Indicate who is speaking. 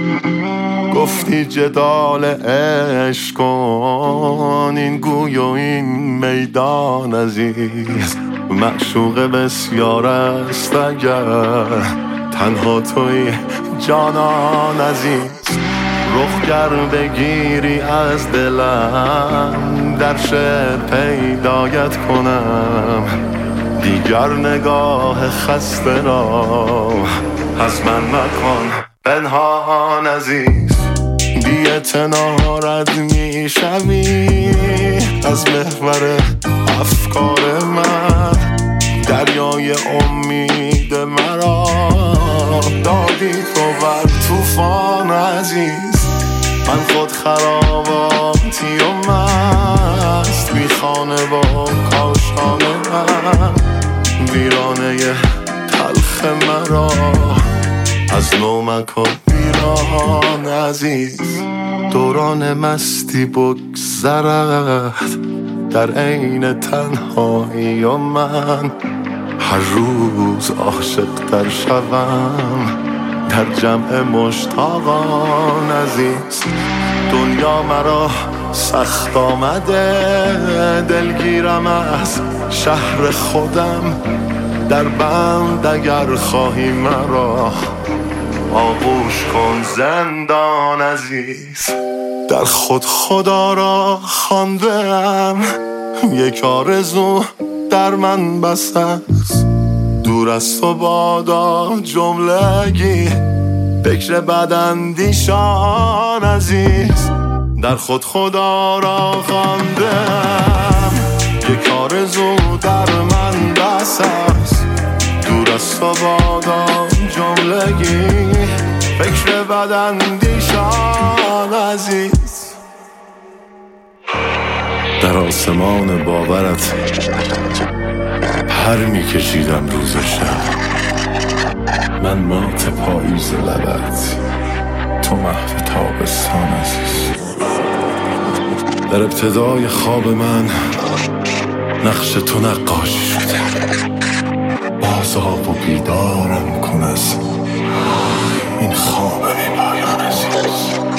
Speaker 1: گفتی جدال عشق کن، این گوی و این میدان عزیز. معشوق بسیار است اگر تنها توی جانان عزیز. رخ گر بگیری از دلم، در شعر پیدایت کنم. دیگر نگاه خسته را از من مکن پنهان عزیز. بی اعتنارت می شوی از محور افکار من. دریای امید مرا دادی تو بر طوفان عزیز. من خود خراباتی و مست، بی خانه و کاشانه من. ویرانه تلخ مرا از نو مکن ویران عزیز. دوران مستی بگذرد در عین تنهایی و من هر روز عاشق در شوم در جمع مشتاقان عزیز. دنیا مرا سخت آمده، دلگیرم از شهر خودم. در بند اگر خواهی مرا آغوش کن زندان عزیز. در خود خدا را خواندم، یک آرزو در من بس است. دور از تو بادا جملگی، فکر بداندیشان عزیز. در خود خدا را خواندم، یک آرزو در من بس است. دور از تو بادا جملگی، فکر بداندیشان عزیز. در آسمان باورت پر می کشیدم روز و شب. من مات پاییز لبت، تو محو تابستان عزیز. در ابتدای خواب من نقش تو نقاشی شده. بازآب و بیدارم کن از این خواب بی پایان عزیز.